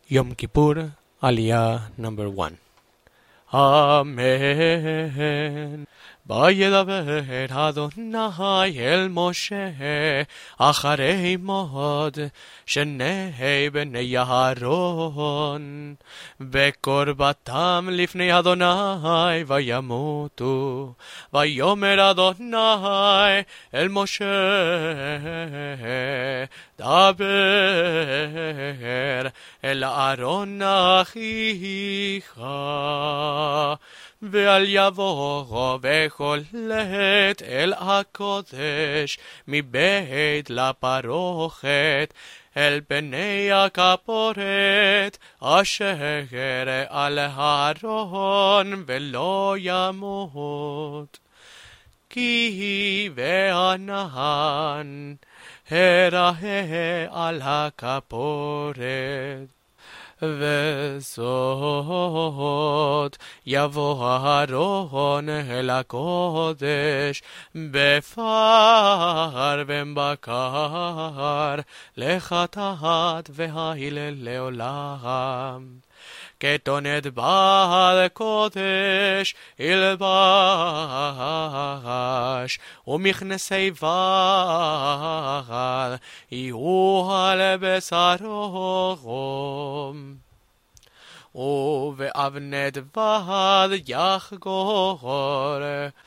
Yom Kippur, Aliyah number 1. Amen. וידבר אדוני אל משה אחרי מות שני בני אהרון בקרבתם לפני אדוני וימותו. ויאמר אדוני אל משה דבר אל אהרון אחיך ואל יבוא בכל עת אל הקודש מבית לפרוכת אל פני הכפורת אשר על אהרון ולא ימות. כי בענן הראה על הכפורת וזאת יבוא אהרון אל הקודש בפר ובקר לחטאת והילל לעולם. כתונת בעל קודש ילבש ומכנסי בעל יהיו על בשרו ובאבנת בעל יחגור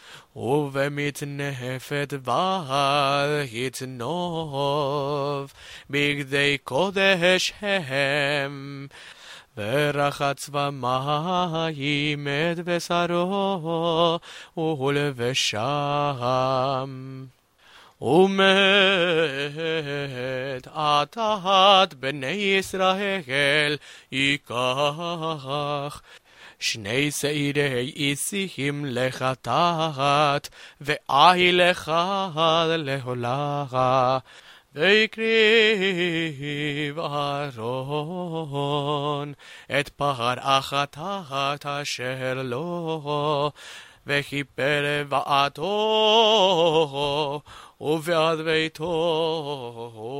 ובמצנפת בעל יצנוב בגדי קודש הם ורחץ במים את בשרו ולבשם. ומת עתת בני ישראל ייקח שני שעירי איסים לחטאת ואהיל אחד להולכה ויקריב אהרון את פר החטאת אשר לו וכיפר בעתו ובעד ביתו